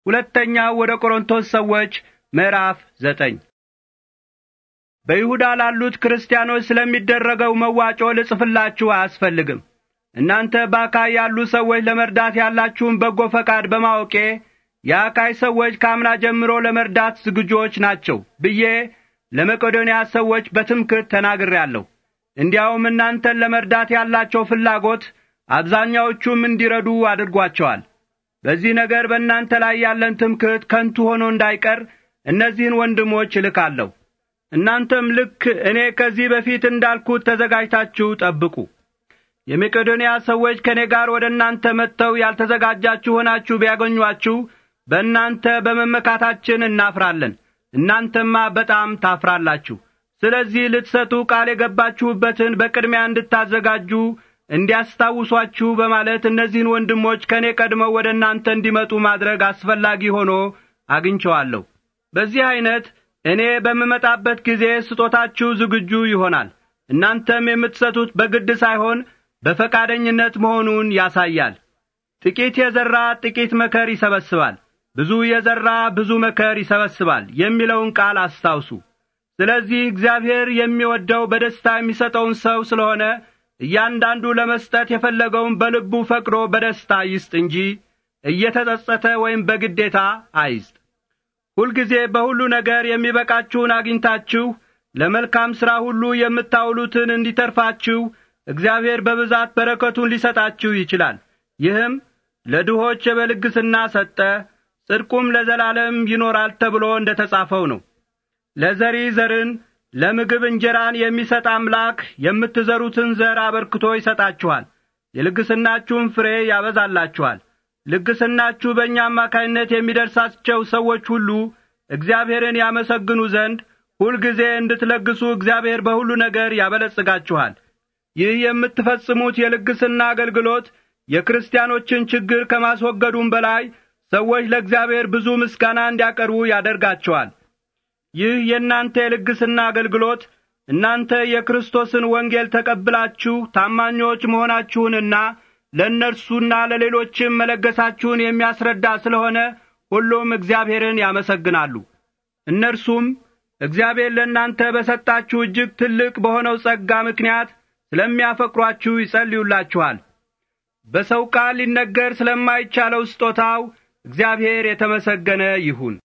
ሁለተኛ ወደ ቆሮንቶስ ሰዎች ምዕራፍ 9። በይሁዳ ላሉት ክርስቲያኖች ስለሚደረገው መዋጮ ልጽፍላችሁ አያስፈልግም። እናንተ በአካይ ያሉ ሰዎች ለመርዳት ያላችሁን በጎ ፈቃድ በማወቄ የአካይ ሰዎች ካምና ጀምሮ ለመርዳት ዝግጁዎች ናቸው ብዬ ለመቄዶንያ ሰዎች በትምክህት ተናግሬአለሁ። እንዲያውም እናንተን ለመርዳት ያላቸው ፍላጎት አብዛኛዎቹም እንዲረዱ አድርጓቸዋል። በዚህ ነገር በእናንተ ላይ ያለን ትምክህት ከንቱ ሆኖ እንዳይቀር እነዚህን ወንድሞች እልካለሁ። እናንተም ልክ እኔ ከዚህ በፊት እንዳልኩት ተዘጋጅታችሁ ጠብቁ። የመቄዶንያ ሰዎች ከኔ ጋር ወደ እናንተ መጥተው ያልተዘጋጃችሁ ሆናችሁ ቢያገኟችሁ በእናንተ በመመካታችን እናፍራለን፣ እናንተማ በጣም ታፍራላችሁ። ስለዚህ ልትሰጡ ቃል የገባችሁበትን በቅድሚያ እንድታዘጋጁ እንዲያስታውሷችሁ በማለት እነዚህን ወንድሞች ከኔ ቀድመው ወደ እናንተ እንዲመጡ ማድረግ አስፈላጊ ሆኖ አግኝቼዋለሁ። በዚህ አይነት እኔ በምመጣበት ጊዜ ስጦታችሁ ዝግጁ ይሆናል። እናንተም የምትሰጡት በግድ ሳይሆን በፈቃደኝነት መሆኑን ያሳያል። ጥቂት የዘራ ጥቂት መከር ይሰበስባል፣ ብዙ የዘራ ብዙ መከር ይሰበስባል የሚለውን ቃል አስታውሱ። ስለዚህ እግዚአብሔር የሚወደው በደስታ የሚሰጠውን ሰው ስለሆነ እያንዳንዱ ለመስጠት የፈለገውን በልቡ ፈቅዶ በደስታ ይስጥ እንጂ እየተጸጸተ ወይም በግዴታ አይስጥ። ሁልጊዜ በሁሉ ነገር የሚበቃችሁን አግኝታችሁ ለመልካም ሥራ ሁሉ የምታውሉትን እንዲተርፋችሁ እግዚአብሔር በብዛት በረከቱን ሊሰጣችሁ ይችላል። ይህም ለድሆች በልግስና ሰጠ፣ ጽድቁም ለዘላለም ይኖራል ተብሎ እንደ ተጻፈው ነው። ለዘሪ ዘርን ለምግብ እንጀራን የሚሰጥ አምላክ የምትዘሩትን ዘር አበርክቶ ይሰጣችኋል፣ የልግስናችሁን ፍሬ ያበዛላችኋል። ልግስናችሁ በእኛ አማካይነት የሚደርሳቸው ሰዎች ሁሉ እግዚአብሔርን ያመሰግኑ ዘንድ ሁልጊዜ እንድትለግሱ እግዚአብሔር በሁሉ ነገር ያበለጽጋችኋል። ይህ የምትፈጽሙት የልግስና አገልግሎት የክርስቲያኖችን ችግር ከማስወገዱም በላይ ሰዎች ለእግዚአብሔር ብዙ ምስጋና እንዲያቀርቡ ያደርጋቸዋል። ይህ የእናንተ የልግስና አገልግሎት እናንተ የክርስቶስን ወንጌል ተቀብላችሁ ታማኞች መሆናችሁንና ለእነርሱና ለሌሎችም መለገሳችሁን የሚያስረዳ ስለሆነ ሁሉም እግዚአብሔርን ያመሰግናሉ። እነርሱም እግዚአብሔር ለእናንተ በሰጣችሁ እጅግ ትልቅ በሆነው ጸጋ ምክንያት ስለሚያፈቅሯችሁ ይጸልዩላችኋል። በሰው ቃል ሊነገር ስለማይቻለው ስጦታው እግዚአብሔር የተመሰገነ ይሁን።